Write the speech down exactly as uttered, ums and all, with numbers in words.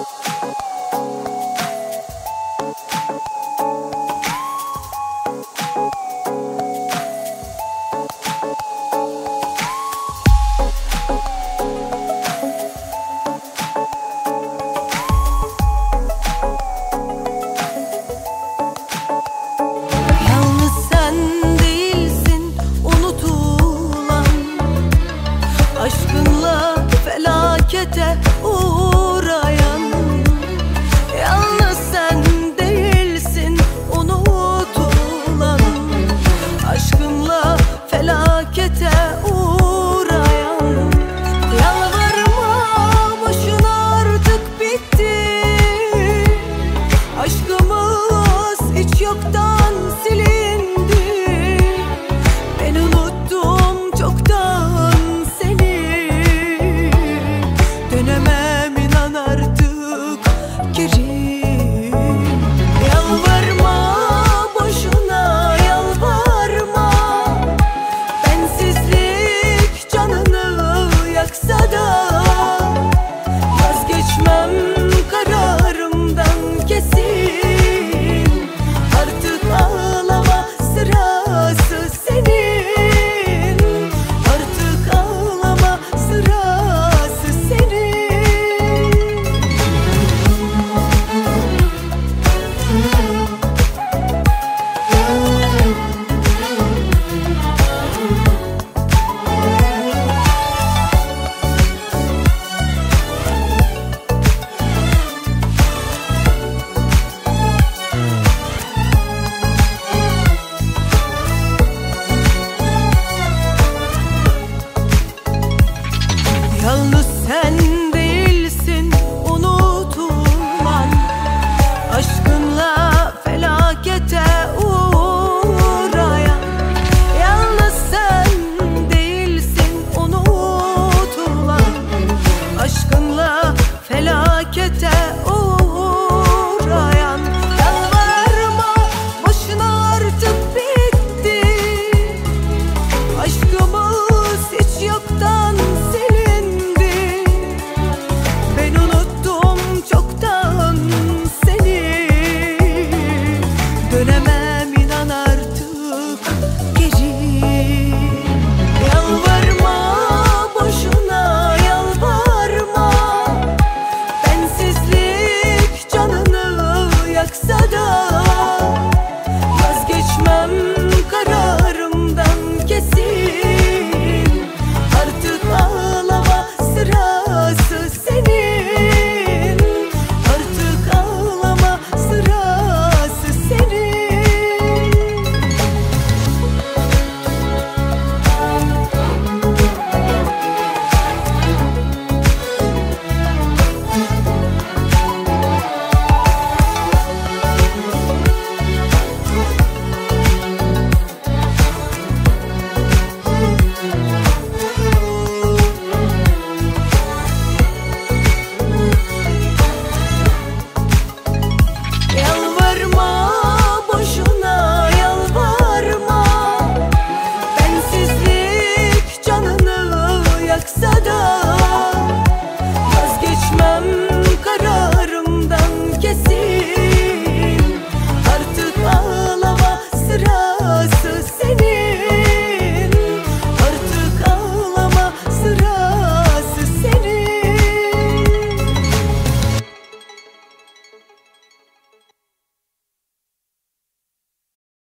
Aşkınla felakete uğrayan, yalnız sen değilsin unutulan. Aşkınla felakete uğrayan, yalvarma boşuna artık bitti. Aşkımız hiç yoktan silindi. Ben unuttum çoktan seni. Dönemem inan artık geri. Yalvarma boşuna, yalvarma. Bensizlik canını yaksa da vazgeçmem kararımdan kesin. Artık ağlama sırası senin. Artık ağlama sırası senin. Yalnız sen